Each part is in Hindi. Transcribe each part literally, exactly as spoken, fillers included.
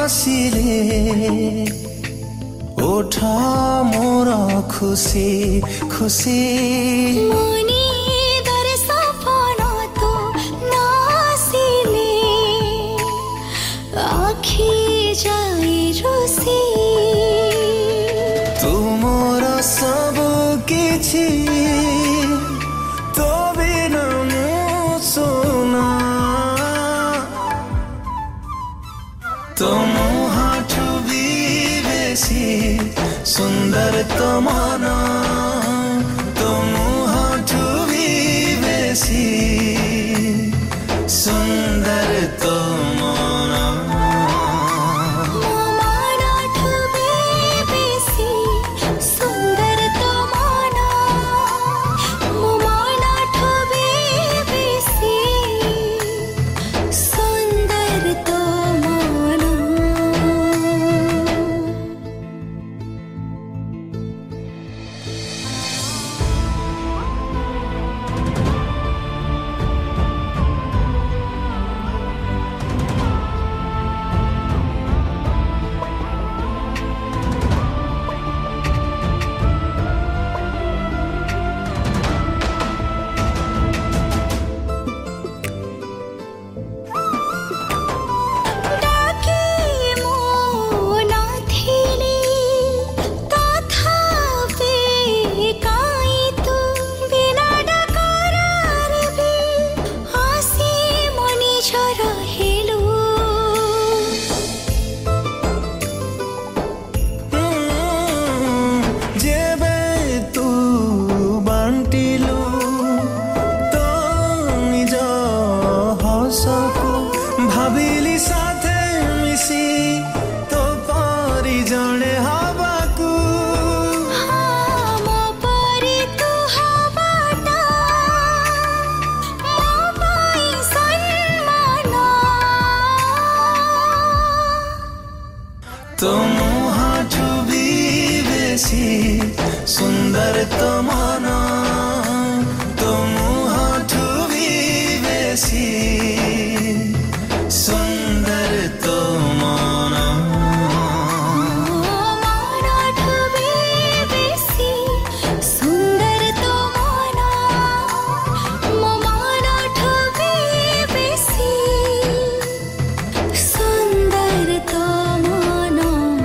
हसिले ओठा मोर खुशी खुशी मनी दर सपना तो नासिले आखी जाए रुसी तुमर सब किछि तो बिना मु सुना तुम हाथु भी बेसी सुंदर तो माना तुम हाथु भी बेसी सुंदर तो माना भाविली साथे मिसी तो पारी जने हवाकू हाँ मो परी तू हवाटा मो पाई सन्माना तुम हाथु भी बेसी सुंदर तो माना तुम हाथु भी बेसी सुंदर तो माना सुंदर तो माना मो माना ठबे बेसी सुंदर तो माना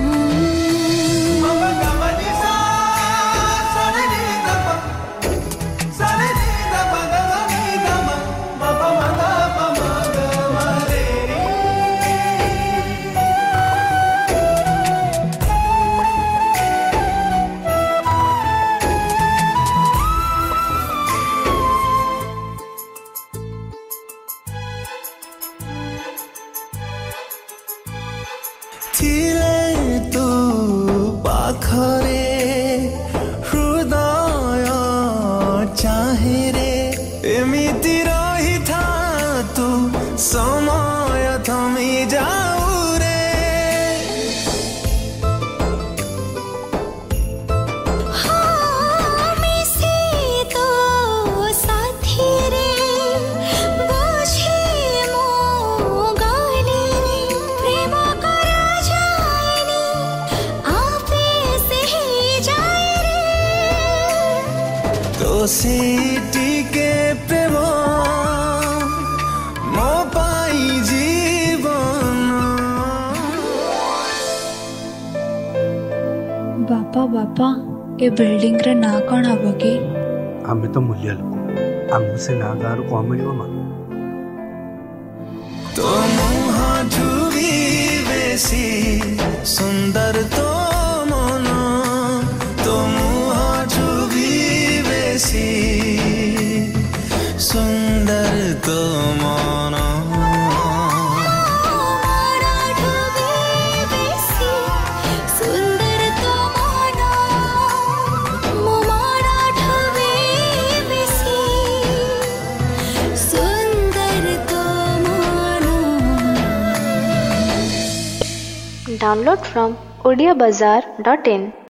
थिले तू पाखरे हृदय चाहे रे एमिति रही था तू समय थमी जाऊ रे हाँ मिसी तो साथी रे बुझे मो गाली प्रेम तो सीटी के प्रेम मो पाई जीवन बापा बापा ए बिल्डिंग रे ना कौन हब कि आमे तो मूल्य लोक आम से ना गार को मिलियो मा तुम हाथु भी बेसी सुंदर तो माना तुम हाथु भी बेसी सुंदर तो माना Download from odia bazaar dot in